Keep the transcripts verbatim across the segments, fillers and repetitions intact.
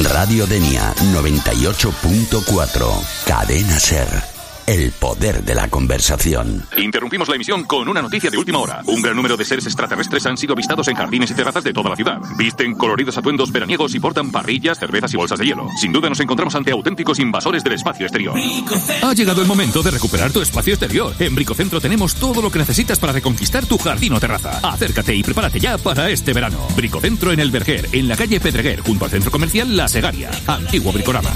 Radio Denia noventa y ocho punto cuatro. Cadena Ser. El poder de la conversación. Interrumpimos la emisión con una noticia de última hora. Un gran número de seres extraterrestres han sido avistados en jardines y terrazas de toda la ciudad. Visten coloridos atuendos veraniegos y portan parrillas, cervezas y bolsas de hielo. Sin duda nos encontramos ante auténticos invasores del espacio exterior. Ha llegado el momento de recuperar tu espacio exterior. En Bricocentro tenemos todo lo que necesitas para reconquistar tu jardín o terraza. Acércate y prepárate ya para este verano. Bricocentro en El Verger, en la calle Pedreguer, junto al centro comercial La Segaria. Antiguo Bricorama.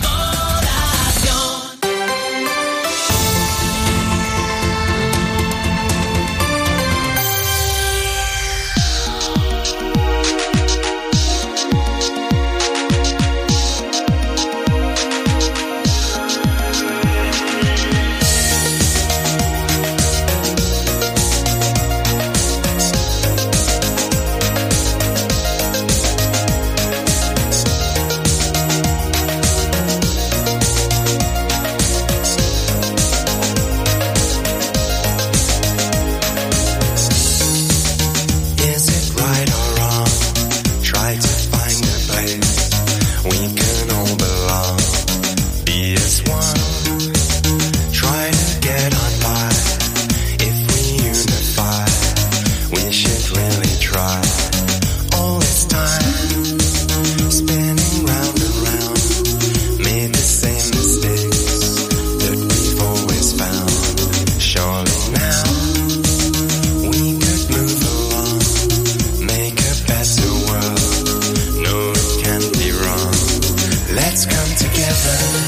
Let's come together.